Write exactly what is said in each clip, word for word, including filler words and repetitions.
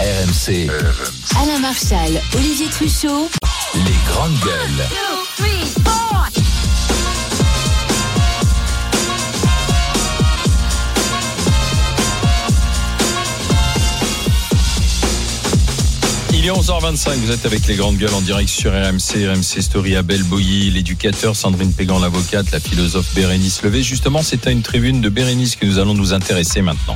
R M C. Alain Marchal, Olivier Truchot. Les grandes gueules. Two, three, four. Il est onze heures vingt-cinq, vous êtes avec les grandes gueules en direct sur R M C, R M C Story. Abel Boilly, l'éducateur, Sandrine Pégan, l'avocate, la philosophe Bérénice Levé. Justement, c'est à une tribune de Bérénice que nous allons nous intéresser maintenant.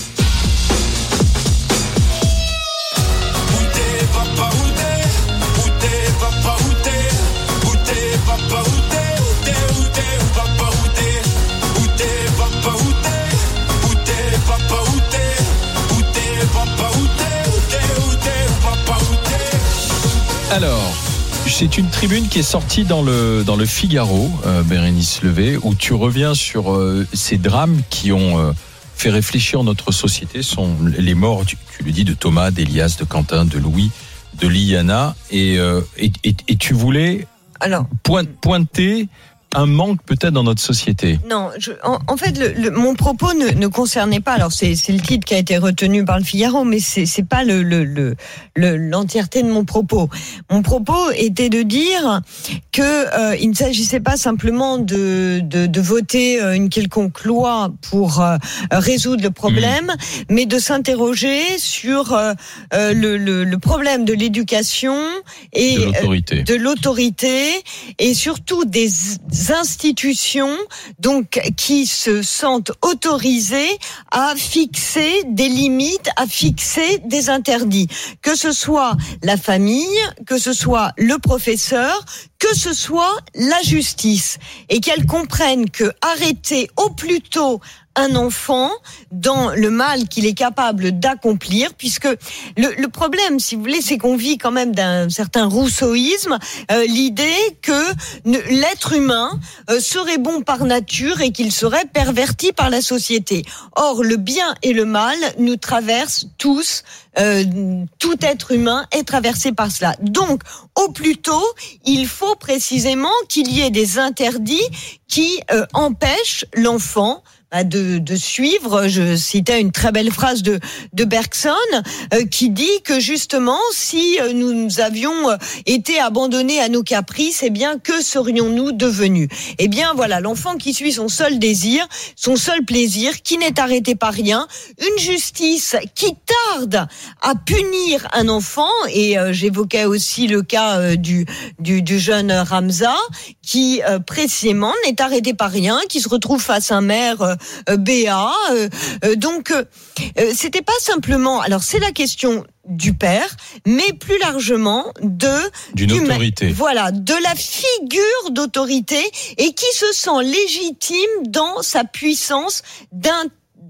Alors, c'est une tribune qui est sortie dans le, dans le Figaro, euh, Bérénice Levé, où tu reviens sur euh, ces drames qui ont euh, fait réfléchir notre société. Sont les morts, tu, tu le dis, de Thomas, d'Elias, de Quentin, de Louis, de Liana. Et, euh, et, et, et tu voulais Alors, point, pointer un manque peut-être dans notre société. Non, je, en, en fait, le, le, mon propos ne, ne concernait pas. Alors, c'est, c'est le titre qui a été retenu par le Figaro, mais c'est, c'est pas le, le, le, le, l'entièreté de mon propos. Mon propos était de dire que euh, il ne s'agissait pas simplement de, de, de voter une quelconque loi pour euh, résoudre le problème, mmh. mais de s'interroger sur euh, le, le, le problème de l'éducation et de l'autorité, euh, de l'autorité et surtout des institutions donc qui se sentent autorisées à fixer des limites, à fixer des interdits, que ce soit la famille, que ce soit le professeur, que ce soit la justice, et qu'elles comprennent que arrêter au plus tôt un enfant dans le mal qu'il est capable d'accomplir, puisque le, le problème, si vous voulez, c'est qu'on vit quand même d'un certain rousseauisme, euh, l'idée que ne, l'être humain euh, serait bon par nature et qu'il serait perverti par la société. Or, le bien et le mal nous traversent tous. Euh, tout être humain est traversé par cela. Donc, au plus tôt, il faut précisément qu'il y ait des interdits qui euh, empêchent l'enfant De, de suivre. Je citais une très belle phrase de, de Bergson euh, qui dit que justement, si euh, nous avions euh, été abandonnés à nos caprices, eh bien, que serions-nous devenus ? Eh bien, voilà, l'enfant qui suit son seul désir, son seul plaisir, qui n'est arrêté par rien, une justice qui tarde à punir un enfant, et euh, j'évoquais aussi le cas euh, du, du, du jeune Ramza, qui euh, précisément n'est arrêté par rien, qui se retrouve face à un maire euh, Euh, B A, euh, euh, donc euh, euh, c'était pas simplement. Alors c'est la question du père, mais plus largement de d'une du, autorité. Voilà, de la figure d'autorité et qui se sent légitime dans sa puissance d'un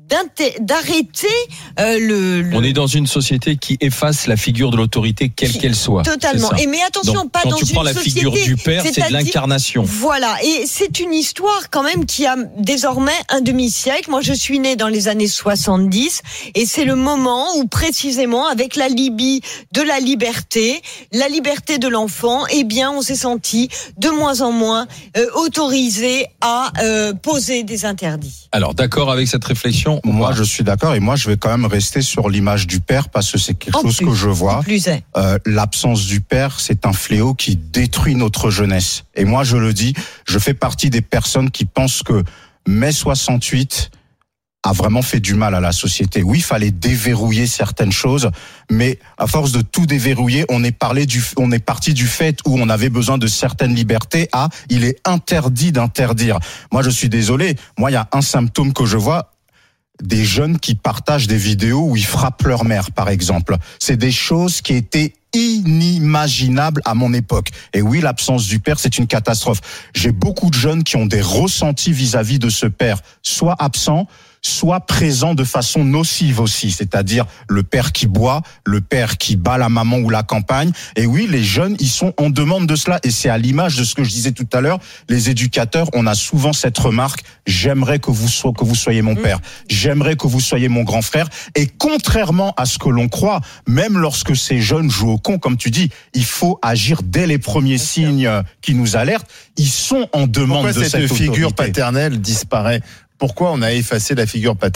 d'arrêter euh, le, le... On est dans une société qui efface la figure de l'autorité, quelle qui... qu'elle soit. Totalement. Et mais attention, donc, pas quand dans tu une prends la société, figure du père, c'est, c'est de l'incarnation. Voilà. Et c'est une histoire quand même qui a désormais un demi-siècle. Moi, je suis née dans les années soixante-dix et c'est le moment où précisément, avec la Libye de la liberté, la liberté de l'enfant, eh bien, on s'est senti de moins en moins euh, autorisé à euh, poser des interdits. Alors, d'accord avec cette réflexion? Moi, je suis d'accord, et moi, je vais quand même rester sur l'image du père parce que c'est quelque en chose plus, que je vois. Plus est. Euh, l'absence du père, c'est un fléau qui détruit notre jeunesse. Et moi, je le dis, je fais partie des personnes qui pensent que mai soixante-huit a vraiment fait du mal à la société. Oui, il fallait déverrouiller certaines choses, mais à force de tout déverrouiller, on est parlé du, on est parti du fait où on avait besoin de certaines libertés à il est interdit d'interdire. Moi, je suis désolé. Moi, il y a un symptôme que je vois. Des jeunes qui partagent des vidéos où ils frappent leur mère, par exemple. C'est des choses qui étaient inimaginables à mon époque. Et oui, l'absence du père, c'est une catastrophe. J'ai beaucoup de jeunes qui ont des ressentis vis-à-vis de ce père, soit absent, soit présent de façon nocive aussi, c'est-à-dire le père qui boit, le père qui bat la maman ou la campagne. Et oui, les jeunes, ils sont en demande de cela. Et c'est à l'image de ce que je disais tout à l'heure, les éducateurs, on a souvent cette remarque, j'aimerais que vous, so- que vous soyez mon père, j'aimerais que vous soyez mon grand frère. Et contrairement à ce que l'on croit, même lorsque ces jeunes jouent au con, comme tu dis, il faut agir dès les premiers signes qui nous alertent. Ils sont en demande. Pourquoi de cette cette figure autorité. paternelle disparaît ? Pourquoi on a effacé la figure paternelle ?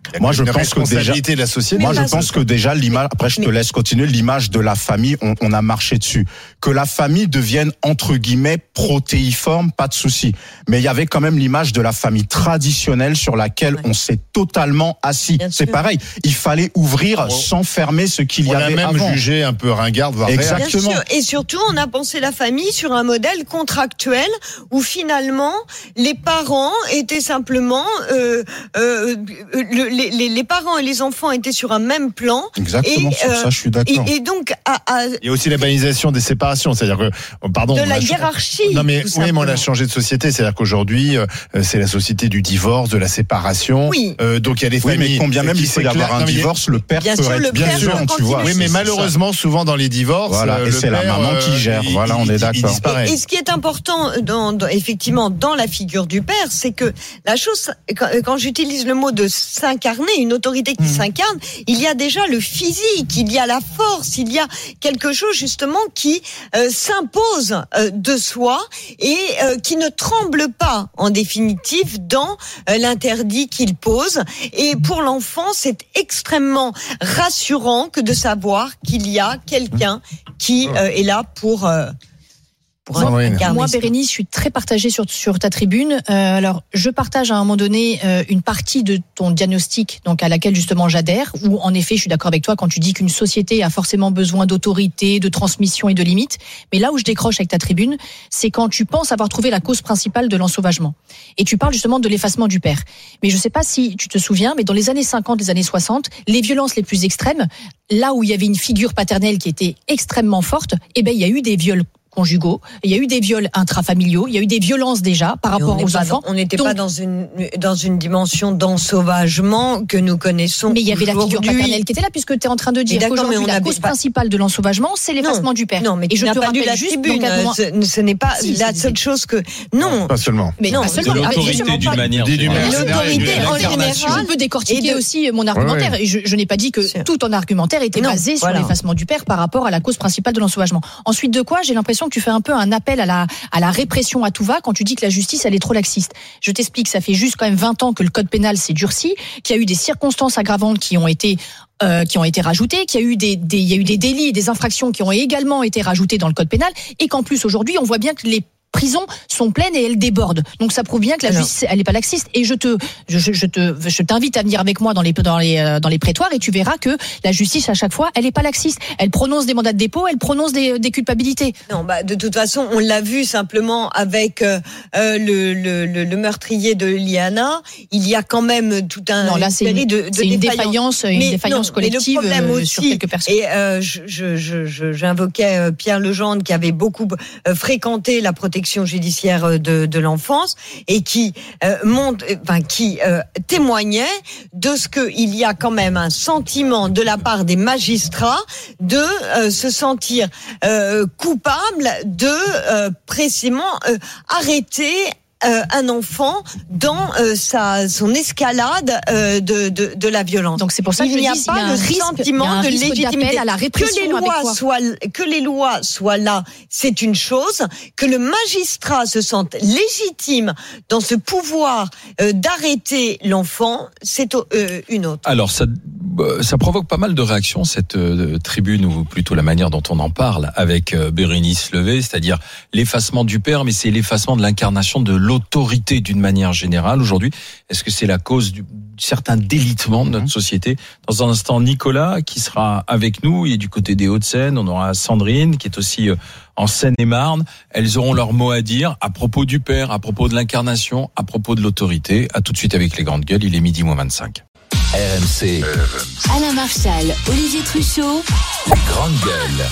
Moi, je une pense que déjà, responsabilité de la société. moi, je Mais pense que déjà l'image. Après, je te mais- laisse continuer. L'image de la famille, on, on a marché dessus. Que la famille devienne entre guillemets protéiforme, pas de souci. Mais il y avait quand même l'image de la famille traditionnelle sur laquelle Ouais. on s'est totalement assis. Bien C'est sûr. pareil. Il fallait ouvrir On- sans fermer ce qu'il y On l'a avait même avant. jugé un peu ringarde, voire Exact. vert. Bien Exactement. sûr. Et surtout, on a pensé la famille sur un modèle contractuel où finalement les parents étaient simplement euh, euh, le- les, les, les parents et les enfants étaient sur un même plan. Exactement. Et, sur euh, ça, je suis Et, d'accord. et donc à, à, Il y a aussi la banalisation des séparations, c'est-à-dire que, oh, pardon, de on la a cha- hiérarchie. Non mais tout oui, mais on a simplement. changé de société, c'est-à-dire qu'aujourd'hui euh, c'est la société du divorce, de la séparation. Oui. Euh, donc il y a des Oui, familles. mais combien même qui il faut y s'éclairent. avoir un Non, mais il y a- divorce, le père Bien peut sûr, être le bien père sûr, peut tu continuer. vois. Oui, mais c'est malheureusement, souvent dans les divorces, Voilà, euh, et le c'est la père, maman qui euh, gère. il- Voilà, on il- est il d'accord. disparaît. Et, et ce qui est important, dans, dans- effectivement, dans la figure du père, c'est que la chose, quand, quand j'utilise le mot de s'incarner, une autorité qui Mmh. s'incarne, il y a déjà le physique, il y a la force, il y a quelque chose justement qui euh, s'impose euh, de soi et euh, qui ne tremble pas, en définitive, dans euh, l'interdit qu'il pose. Et pour l'enfant, c'est extrêmement rassurant que de savoir qu'il y a quelqu'un qui euh, est là pour... Euh, pour Sandrine. incarner Moi, ça. Bérénice, je suis très partagée sur, sur ta tribune. Euh, alors, je partage à un moment donné euh, une partie de ton diagnostic, donc à laquelle justement j'adhère, où en effet, je suis d'accord avec toi quand tu dis qu'une société a forcément besoin d'autorité, de transmission et de limites. Mais là où je décroche avec ta tribune, c'est quand tu penses avoir trouvé la cause principale de l'ensauvagement. Et tu parles justement de l'effacement du père. Mais je ne sais pas si tu te souviens, mais dans les années cinquante, les années soixante, les violences les plus extrêmes, là où il y avait une figure paternelle qui était extrêmement forte, eh ben, il y a eu des viols conjugaux, il y a eu des viols intrafamiliaux, il y a eu des violences déjà par Et rapport on n'est aux pas enfants. dans- on n'était Donc- pas dans une dans une dimension d'ensauvagement que nous connaissons. Mais il y avait la figure aujourd'hui. paternelle qui était là, puisque tu es en train de dire d'accord, mais qu'aujourd'hui, on la avait cause pas- principale de l'ensauvagement, c'est l'effacement du père. Non, mais Et tu je n'as te pas lu rappelle la juste tribune. l'encadrement- Ce, ce n'est pas Si, la si, seule si. chose que non. Pas seulement. Mais Non, pas De seulement. l'autorité Évidemment d'une pas. manière D'une générale. manière L'autorité générale. en L'incarnation. général. Je peux décortiquer Et de- aussi mon argumentaire. Ouais, ouais. Et je, je n'ai pas dit que Sûr. tout ton argumentaire était Non, basé sur voilà. l'effacement du père par rapport à la cause principale de l'ensauvagement. Ensuite de quoi, j'ai l'impression que tu fais un peu un appel à la, à la répression à tout va quand tu dis que la justice, elle est trop laxiste. Je t'explique, ça fait juste quand même vingt ans que le code pénal s'est durci, qu'il y a eu des circonstances aggravantes qui ont été euh, qui ont été rajoutées, qu'il y a eu des, des il y a eu des délits et des infractions qui ont également été rajoutés dans le code pénal, et qu'en plus aujourd'hui, on voit bien que les prisons sont pleines et elles débordent. Donc ça prouve bien que la Alors. justice, elle n'est pas laxiste. Et je te, je, je, je te, je t'invite à venir avec moi dans les, dans les, euh, dans les prétoires et tu verras que la justice à chaque fois, elle n'est pas laxiste. Elle prononce des mandats de dépôt, elle prononce des, des culpabilités. Non, bah de toute façon, on l'a vu simplement avec euh, euh, le, le, le, le meurtrier de Liana. Il y a quand même tout un Non, là une c'est série une, de, de c'est une défaillances. défaillance, une Mais défaillance non, mais le collective problème euh, aussi, sur quelques personnes. Et euh, je, je, je, je- j'invoquais euh, Pierre Legendre qui avait beaucoup euh, fréquenté la protection judiciaire euh, de, de l'enfance et qui euh, montre, euh, enfin qui euh, témoignait de ce que il y a quand même un sentiment de la part des magistrats de euh, se sentir euh, coupable de euh, précisément euh, arrêter euh, un enfant dans euh, sa son escalade euh, de, de de la violence. Donc c'est pour ça que il je n'y a dis, il y pas a un le risque, il y a sentiment un de risque légitimité. d'appel à la Que les répression avec lois quoi soient que les lois soient là, c'est une chose. Que le magistrat se sente légitime dans ce pouvoir euh, d'arrêter l'enfant, c'est euh, une autre. Alors, ça, euh, ça provoque pas mal de réactions, cette euh, tribune, ou plutôt la manière dont on en parle, avec euh, Bérénice Levé, c'est-à-dire l'effacement du père, mais c'est l'effacement de l'incarnation de l'autorité d'une manière générale. Aujourd'hui, est-ce que c'est la cause du certain délitement de notre société? Dans un instant, Nicolas, qui sera avec nous, il est du côté des Hauts-de-Seine. On aura Sandrine, qui est aussi euh, en Seine-et-Marne. Elles auront leur mot à dire à propos du père, à propos de l'incarnation, à propos de l'autorité. À tout de suite avec les grandes gueules, il est midi moins vingt-cinq. R M C, Alain Marchal, Olivier Truchot. les grandes gueules.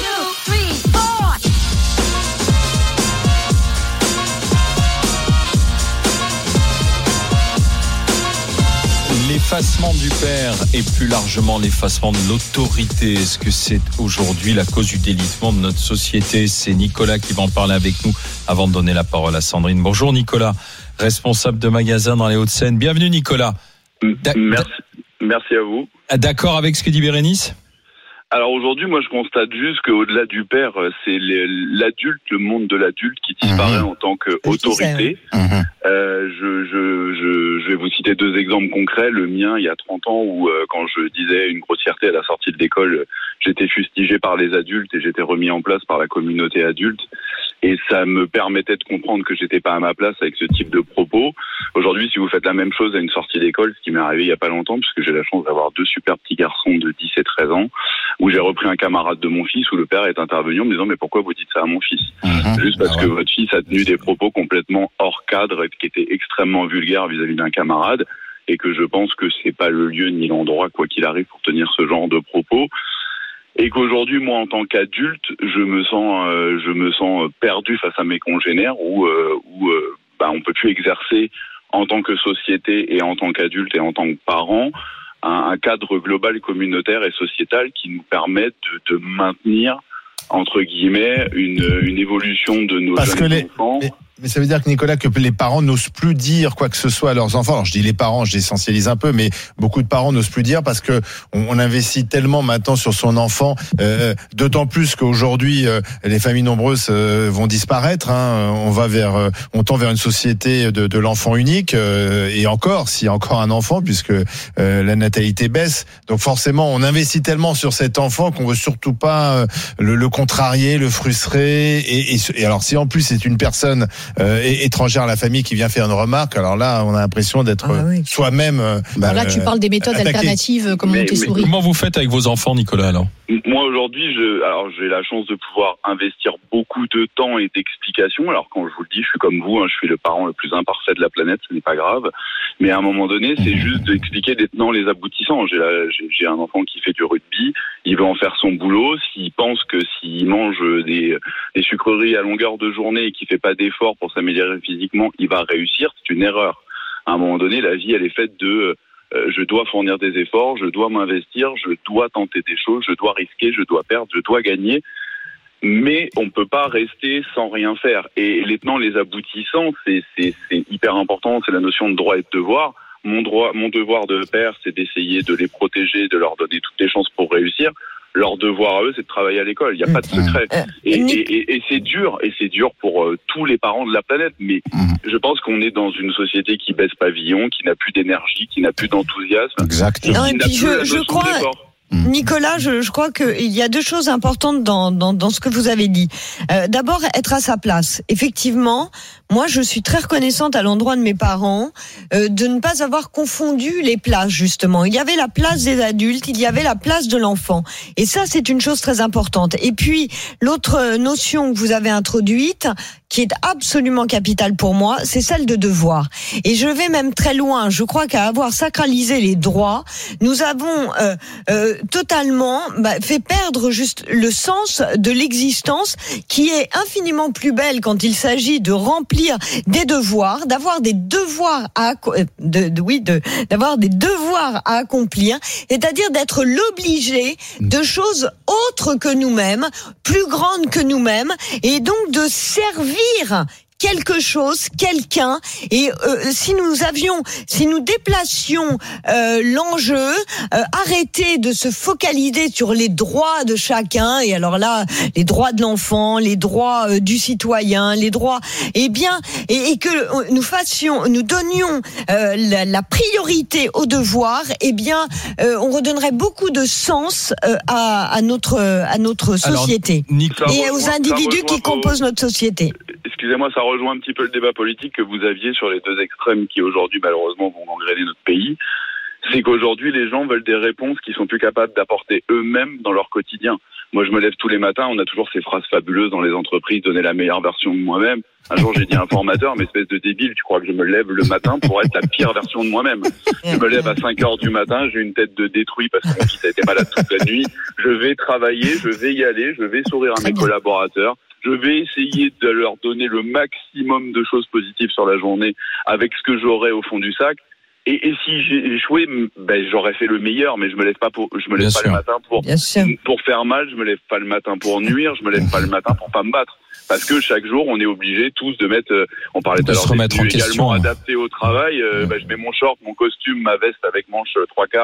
L'effacement du père et plus largement l'effacement de l'autorité, est-ce que c'est aujourd'hui la cause du délitement de notre société? C'est Nicolas qui va en parler avec nous avant de donner la parole à Sandrine. Bonjour Nicolas, responsable de magasin dans les Hauts-de-Seine. Bienvenue Nicolas. D'ac- Merci, merci à vous. D'accord avec ce que dit Bérénice? Alors aujourd'hui, moi, je constate juste qu'au-delà du père, c'est l'adulte, le monde de l'adulte qui disparaît mmh. en tant qu'autorité. Mmh. Euh, je, je, je, je vais vous citer deux exemples concrets. Le mien, il y a trente ans, où euh, quand je disais une grossièreté à la sortie de l'école, j'étais fustigé par les adultes et j'étais remis en place par la communauté adulte. Et ça me permettait de comprendre que j'étais pas à ma place avec ce type de propos. Aujourd'hui, si vous faites la même chose à une sortie d'école, ce qui m'est arrivé il y a pas longtemps, puisque j'ai la chance d'avoir deux super petits garçons de dix et treize ans, où j'ai repris un camarade de mon fils, où le père est intervenu en me disant « Mais pourquoi vous dites ça à mon fils mmh. ?» Juste parce ah ouais. que votre fils a tenu des propos complètement hors cadre, qui étaient extrêmement vulgaires vis-à-vis d'un camarade, et que je pense que c'est pas le lieu ni l'endroit, quoi qu'il arrive, pour tenir ce genre de propos. Et qu'aujourd'hui, moi, en tant qu'adulte, je me sens, euh, je me sens perdu face à mes congénères, où, euh, où euh, bah, on peut plus exercer en tant que société et en tant qu'adulte et en tant que parent un, un cadre global, communautaire et sociétal qui nous permette de, de maintenir, entre guillemets, une, une évolution de nos Parce jeunes que les, enfants. Mais... Mais ça veut dire que, Nicolas, que les parents n'osent plus dire quoi que ce soit à leurs enfants. Alors, je dis les parents, je l'essentialise un peu, mais beaucoup de parents n'osent plus dire parce que on, on investit tellement maintenant sur son enfant, euh, d'autant plus qu'aujourd'hui, euh, les familles nombreuses euh, vont disparaître. Hein. On va vers, euh, on tend vers une société de, de l'enfant unique, euh, et encore, s'il y a encore un enfant, puisque euh, la natalité baisse. Donc, forcément, on investit tellement sur cet enfant qu'on veut surtout pas euh, le, le contrarier, le frustrer. Et, et, et alors, si en plus c'est une personne Euh, étrangère à la famille qui vient faire une remarque, alors là on a l'impression d'être ah, oui. soi-même euh, bah, là tu parles des méthodes attaqué. alternatives comme Montessori. Comment vous faites avec vos enfants, Nicolas, alors? Moi aujourd'hui, je, alors j'ai la chance de pouvoir investir beaucoup de temps et d'explications. Alors quand je vous le dis, je suis comme vous, hein, je suis le parent le plus imparfait de la planète, ce n'est pas grave. Mais à un moment donné, c'est juste d'expliquer les tenants, les aboutissants. J'ai, la, j'ai, j'ai un enfant qui fait du rugby, il veut en faire son boulot. S'il pense que s'il mange des, des sucreries à longueur de journée et qu'il fait pas d'efforts pour s'améliorer physiquement, il va réussir. C'est une erreur. À un moment donné, la vie, elle est faite de euh, je dois fournir des efforts, je dois m'investir, je dois tenter des choses, je dois risquer, je dois perdre, je dois gagner. Mais on peut pas rester sans rien faire. Et les tenants, les aboutissants, c'est, c'est, c'est hyper important. C'est la notion de droit et de devoir. Mon droit, mon devoir de père, c'est d'essayer de les protéger, de leur donner toutes les chances pour réussir. Leur devoir à eux, c'est de travailler à l'école. Il n'y a pas de secret. Et, et, et, et c'est dur, et c'est dur pour euh, tous les parents de la planète. Mais je pense qu'on est dans une société qui baisse pavillon, qui n'a plus d'énergie, qui n'a plus d'enthousiasme. Exactement. Non, et puis je, je crois. Nicolas, je, je crois qu'il y a deux choses importantes dans, dans, dans ce que vous avez dit. Euh, d'abord, être à sa place. Effectivement, moi, je suis très reconnaissante à l'endroit de mes parents euh, de ne pas avoir confondu les places, justement. Il y avait la place des adultes, il y avait la place de l'enfant. Et ça, c'est une chose très importante. Et puis, l'autre notion que vous avez introduite, qui est absolument capitale pour moi, c'est celle de devoir. Et je vais même très loin. Je crois qu'à avoir sacralisé les droits, nous avons euh, euh, totalement bah, fait perdre juste le sens de l'existence, qui est infiniment plus belle quand il s'agit de remplir des devoirs, d'avoir des devoirs à de, de oui de d'avoir des devoirs à accomplir, c'est-à-dire d'être l'obligé de choses autres que nous-mêmes, plus grandes que nous-mêmes, et donc de servir quelque chose, quelqu'un, et euh, si nous avions, si nous déplacions euh, l'enjeu, euh, arrêter de se focaliser sur les droits de chacun, et alors là, les droits de l'enfant, les droits euh, du citoyen, les droits, eh bien, et, et que nous fassions, nous donnions euh, la, la priorité aux devoirs, eh bien, euh, on redonnerait beaucoup de sens euh, à, à notre à notre société alors, Nicolas, et aux individus qui composent notre société. Excusez-moi, ça rejoint un petit peu le débat politique que vous aviez sur les deux extrêmes qui aujourd'hui malheureusement vont gangréner notre pays. C'est qu'aujourd'hui les gens veulent des réponses qu'ils sont plus capables d'apporter eux-mêmes dans leur quotidien. Moi je me lève tous les matins, on a toujours ces phrases fabuleuses dans les entreprises, donner la meilleure version de moi-même. Un jour j'ai dit à un formateur, mais espèce de débile, tu crois que je me lève le matin pour être la pire version de moi-même? Je me lève à cinq heures du matin, j'ai une tête de détruit parce que mon fils a été malade toute la nuit. Je vais travailler, je vais y aller, je vais sourire à mes collaborateurs. Je vais essayer de leur donner le maximum de choses positives sur la journée avec ce que j'aurai au fond du sac. Et, et si j'ai échoué, ben j'aurais fait le meilleur, mais je me lève pas pour, je me lève Bien pas sûr. le matin pour pour faire mal, je me lève pas le matin pour nuire, je me lève pas le matin pour pas me battre. Parce que chaque jour, on est obligé tous de mettre, euh, on parlait tout à l'heure des également adapté au travail. Euh, ben, je mets mon short, mon costume, ma veste avec manches euh, trois quarts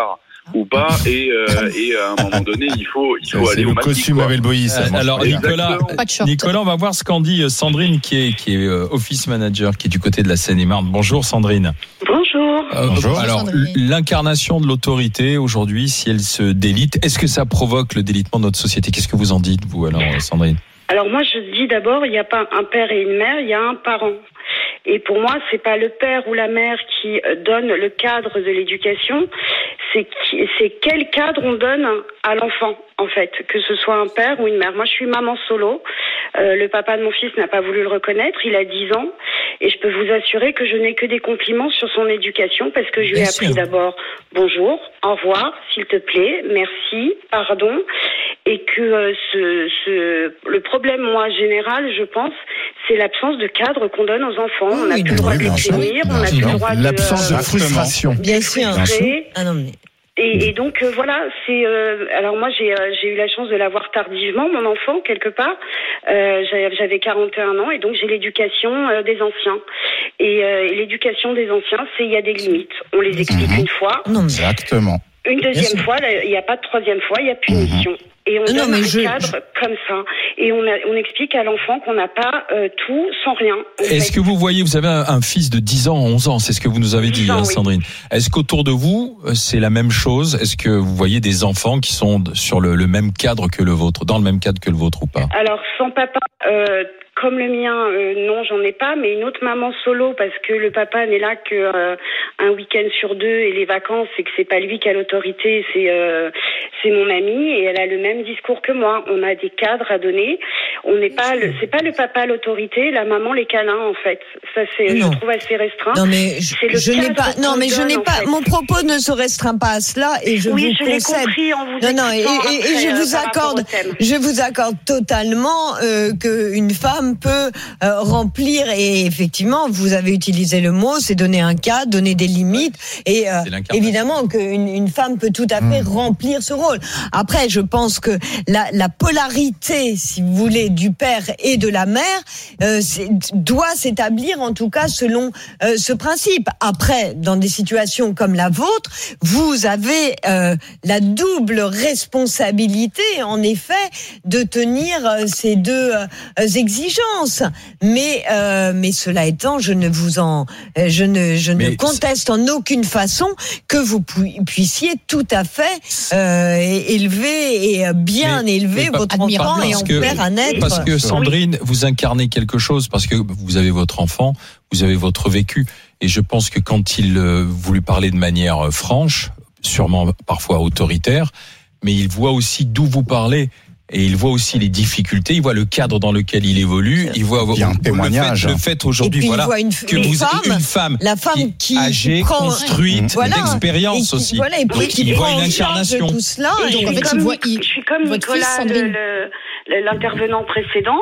ou pas, et, euh, et à un moment donné, il faut, il faut c'est aller le au massif, costume quoi. Abel Boïs. Euh, alors Nicolas, Pas de short. Nicolas, on va voir ce qu'en dit Sandrine qui est qui est euh, office manager, qui est du côté de la Seine-et-Marne. Bonjour Sandrine. Bonjour. Euh, Bonjour. Alors Sandrine. l'incarnation de l'autorité aujourd'hui, si elle se délite, est-ce que ça provoque le délitement de notre société? Qu'est-ce que vous en dites vous alors, Sandrine? Alors moi je dis d'abord, il n'y a pas un père et une mère, il y a un parent. Et pour moi, c'est pas le père ou la mère qui donne le cadre de l'éducation, c'est qui, c'est quel cadre on donne à l'enfant, en fait, que ce soit un père ou une mère. Moi, je suis maman solo. Euh, le papa de mon fils n'a pas voulu le reconnaître. Il a dix ans. Et je peux vous assurer que je n'ai que des compliments sur son éducation parce que je lui ai Bien appris sûr. d'abord bonjour, au revoir, s'il te plaît, merci, pardon. Et que euh, ce, ce, le problème, moi, général, je pense, c'est l'absence de cadre qu'on donne aux enfants. On n'a Oui, plus le droit oui, de bien les sûr. finir, on Bien n'a sûr. plus le droit de... L'absence de euh, frustration. Bien sûr. frustrer. Ah non, mais... Et, et donc euh, voilà, c'est euh, alors moi j'ai euh, j'ai eu la chance de l'avoir tardivement, mon enfant, quelque part. Euh, j'avais, j'avais quarante et un ans et donc j'ai l'éducation euh, des anciens. Et, euh, et l'éducation des anciens, c'est il y a des limites. On les explique Mhm. une fois, Non, mais... Exactement. une Bien deuxième sûr. fois, là, il n'y a pas de troisième fois, il y a punition. Et on Non, donne mais un je- cadre comme ça. Et on, a, on explique à l'enfant qu'on n'a pas euh, tout sans rien. En Est-ce fait. que vous voyez, vous avez un, un fils de dix ans, onze ans, c'est ce que vous nous avez dit, dix ans, hein, oui. Sandrine. Est-ce qu'autour de vous, euh, c'est la même chose? Est-ce que vous voyez des enfants qui sont d- sur le, le même cadre que le vôtre, dans le même cadre que le vôtre ou pas? Alors, sans papa, euh, comme le mien, euh, non, j'en ai pas, mais une autre maman solo, parce que le papa n'est là que euh, un week-end sur deux et les vacances, c'est que c'est pas lui qui a l'autorité, c'est euh, c'est mon amie et elle a le même discours que moi. On a des cadres à donner. On n'est pas, le, c'est pas le papa l'autorité, la maman les câlins en fait. Ça c'est, Non. je trouve assez restreint. Non mais je, C'est le je n'ai cadre pas non qu'on mais je donne, n'ai en pas fait. mon propos ne se restreint pas à cela et je oui, vous je l'ai concède. compris en vous Non non et, expliquant et- et après, je euh, vous par rapport accorde au thème. je vous accorde totalement euh, que une femme peut euh, remplir et effectivement vous avez utilisé le mot c'est donner un cadre, donner des limites et euh, C'est l'incarnation. évidemment qu'une une femme peut tout à fait Mmh. remplir ce rôle. Après je pense que la, la polarité si vous voulez du père et de la mère euh, c'est- doit s'établir en tout cas selon euh, ce principe. Après, dans des situations comme la vôtre, vous avez euh, la double responsabilité, en effet, de tenir euh, ces deux euh, exigences. Mais, euh, mais cela étant, je ne vous en, euh, je ne, je Mais ne conteste en aucune façon que vous pu- puissiez tout à fait euh, élever et euh, bien Mais- élever mais pas- votre admirable, enfant et parce en que- faire un être. Parce que Sandrine, vous incarnez quelque chose, parce que vous avez votre enfant, vous avez votre vécu, et je pense que quand il euh, vous lui parlez de manière euh, franche, sûrement parfois autoritaire, mais il voit aussi d'où vous parlez. Et il voit aussi les difficultés, il voit le cadre dans lequel il évolue, il voit Il y a un le témoignage. fait, le fait Et aujourd'hui, puis, il voilà, voit une, que une vous femme, une femme, la femme qui, âgée, qui prend, construite, Voilà. d'expérience et qui- aussi. Voilà, et puis Donc, qui il voit prend une en charge incarnation. tout cela. Et Donc, je en suis fait, comme, il voit- il- je suis comme votre Nicolas, fils, le- Sandrine. le- le- l'intervenant précédent.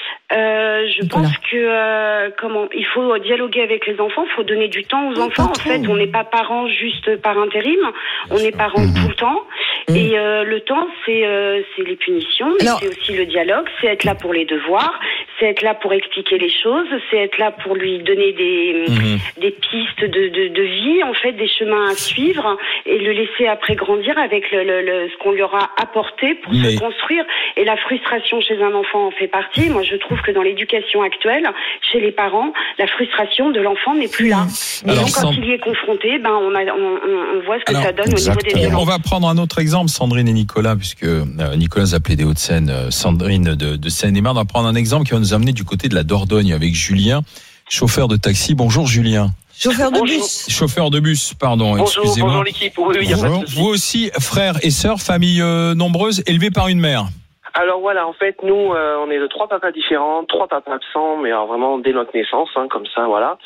Euh, je Nicolas. pense que euh, comment il faut dialoguer avec les enfants, il faut donner du temps aux Oh, enfants. pas En trop. fait, on n'est pas parents juste par intérim, on est parents Mhm. tout le temps. Mhm. Et euh, le temps, c'est euh, c'est les punitions, mais Alors- c'est aussi le dialogue, c'est être là pour les devoirs, c'est être là pour expliquer les choses, c'est être là pour lui donner des Mhm. des pistes de, de, de vie, en fait, des chemins à suivre et le laisser après grandir avec le, le, le- ce qu'on lui aura apporté pour Mais- se construire. Et la frustration chez un enfant en fait partie. Moi, je trouve que dans l'éducation actuelle, chez les parents, la frustration de l'enfant n'est plus là. Et Alors, donc, quand Sand- il y est confronté, ben, on, a, on, on- on voit ce que Alors, ça donne au niveau des exactement. violences. On va prendre un autre exemple, Sandrine et Nicolas, puisque euh, Nicolas a appelé des Hauts-de-Seine, euh, Sandrine de, de Seine-et-Marne. On va prendre un exemple qui va nous amener du côté de la Dordogne avec Julien, chauffeur de taxi. Bonjour Julien. Chauffeur de Bonjour. bus. Chauffeur de bus, pardon, Bonjour, excusez-moi. bonjour l'équipe. Oui, il y a pas de Bonjour. souci. Vous aussi, frères et sœurs, famille euh, nombreuse, élevée par une mère. Alors voilà, en fait, nous, euh, on est de trois papas différents, trois papas absents, mais alors vraiment dès notre naissance, hein, comme ça, voilà.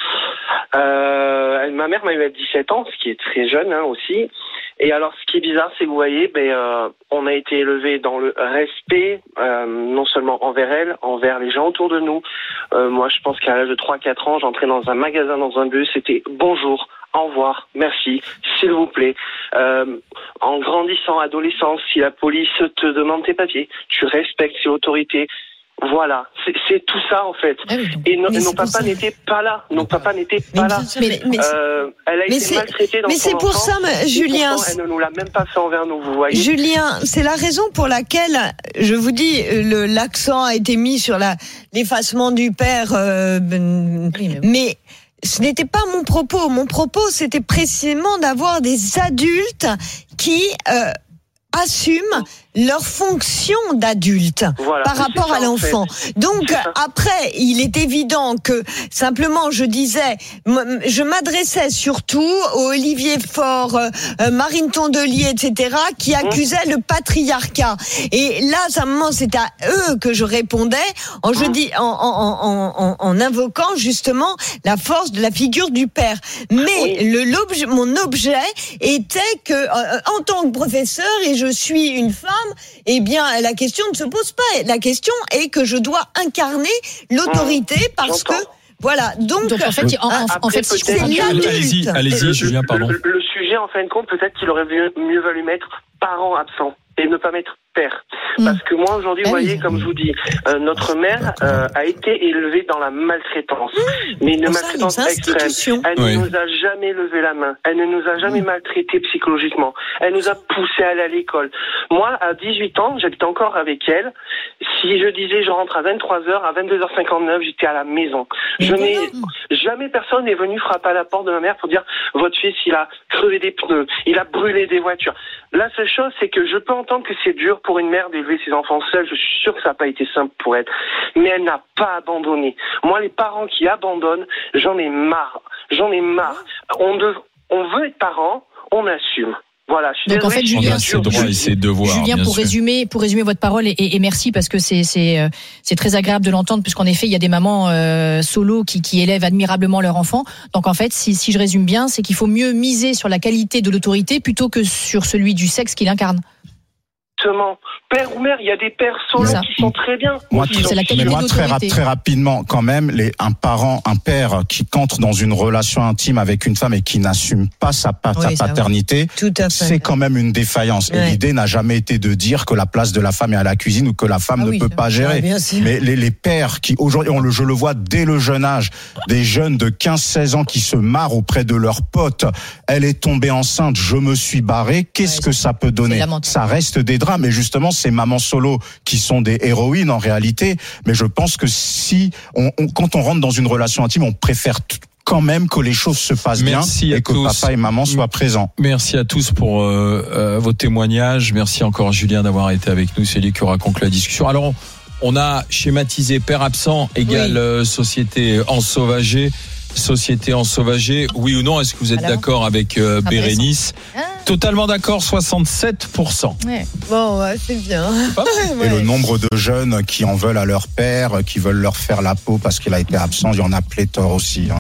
Euh, ma mère m'a eu à dix-sept ans, ce qui est très jeune hein, aussi. Et alors, ce qui est bizarre, c'est que vous voyez, ben, euh, on a été élevés dans le respect, euh, non seulement envers elle, envers les gens autour de nous. Euh, moi, je pense qu'à l'âge de trois à quatre ans, j'entrais dans un magasin, dans un bus, c'était bonjour, au revoir, merci, s'il vous plaît. Euh, en grandissant, adolescence, si la police te demande tes papiers, tu respectes, c'est l'autorité. Voilà, c'est, c'est tout ça en fait. Ah oui, et no, mais nos papas n'étaient pas là. Nos papas n'étaient pas là. Mais, mais, euh, elle a mais été c'est, maltraitée dans mais son c'est pour enfance, ça, mais, Julien. Elle ne nous l'a même pas fait envers nous, vous voyez. Julien, c'est la raison pour laquelle, je vous dis, le, l'accent a été mis sur la, l'effacement du père. Euh, oui, mais... mais ce n'était pas mon propos. Mon propos, c'était précisément d'avoir des adultes qui euh, assument leur fonction d'adulte voilà, par rapport ça, à l'enfant. En fait. Donc après, il est évident que simplement, je disais, je m'adressais surtout aux Olivier Faure, euh, Marine Tondelier, et cetera, qui accusaient mmh. le patriarcat. Et là, simplement, c'est à eux que je répondais en, je dis, en, en, en, en, en invoquant justement la force de la figure du père. Mais oui. le, l'objet, mon objet était que, euh, en tant que professeur, et je suis une femme, eh bien, la question ne se pose pas. La question est que je dois incarner l'autorité mmh, parce j'entends. que, voilà. Donc, donc en fait, en, en, après, en fait, si c'est l'adulte. Allez-y, allez-y, le, Julien, pardon. Le, le, le sujet, en fin de compte, peut-être qu'il aurait mieux, mieux valu mettre parents absents et ne pas mettre père. Mmh. Parce que moi, aujourd'hui, vous voyez, comme je vous dis, euh, notre mère euh, a été élevée dans la maltraitance. Mmh. Mais une maltraitance ça, extrême. Elle oui. ne nous a jamais levé la main. Elle ne nous a jamais mmh. maltraité psychologiquement. Elle nous a poussé à aller à l'école. Moi, à dix-huit ans, j'habite encore avec elle. Si je disais je rentre à vingt-trois heures, à vingt-deux heures cinquante-neuf, j'étais à la maison. Je n'ai jamais personne n'est venu frapper à la porte de ma mère pour dire votre fils, il a crevé des pneus, il a brûlé des voitures. La seule chose, c'est que je peux entendre que c'est dur pour une mère d'élever ses enfants seuls. Je suis sûr que ça n'a pas été simple pour elle. Mais elle n'a pas abandonné. Moi, les parents qui abandonnent, j'en ai marre. J'en ai marre. On, dev... on veut être parents, on assume. Voilà, je suis donc en fait, Julien, on a ses droits et ses devoirs. Julien, pour sûr. résumer, pour résumer votre parole et, et, et merci parce que c'est c'est c'est très agréable de l'entendre puisqu'en effet il y a des mamans euh, solo qui qui élèvent admirablement leur enfant. Donc en fait, si si je résume bien, c'est qu'il faut mieux miser sur la qualité de l'autorité plutôt que sur celui du sexe qu'il incarne. Exactement. Père ou mère, il y a des pères solo ça. qui sont très bien. Moi, c'est très, la qualité moi très, très rapidement, quand même, les, un parent, un père qui entre dans une relation intime avec une femme et qui n'assume pas sa, oui, sa paternité, Tout à fait. c'est quand même une défaillance. Ouais. Et l'idée n'a jamais été de dire que la place de la femme est à la cuisine ou que la femme ah ne oui, peut pas gérer. Ouais, mais les, les pères qui, aujourd'hui, on le, je le vois dès le jeune âge, des jeunes de quinze seize ans qui se marrent auprès de leurs potes. Elle est tombée enceinte, je me suis barré. Qu'est-ce ouais, que ça peut donner? Ça reste des drames. Et justement, ces mamans solo qui sont des héroïnes en réalité. Mais je pense que si, on, on, quand on rentre dans une relation intime, on préfère t- quand même que les choses se passent Merci bien et que tous. Papa et maman soient présents. Merci à tous pour euh, euh, vos témoignages. Merci encore Julien d'avoir été avec nous. C'est lui qui aura conclu la discussion. Alors, on, on a schématisé père absent égale oui. euh, société ensauvagée. Société ensauvagée, oui ou non? Est-ce que vous êtes Alors, d'accord avec euh, Bérénice? ah. Totalement d'accord, soixante-sept pour cent. Ouais. Bon, ouais, c'est bien. C'est ouais. Et le nombre de jeunes qui en veulent à leur père, qui veulent leur faire la peau parce qu'il a été absent, il y en a pléthore aussi. Hein.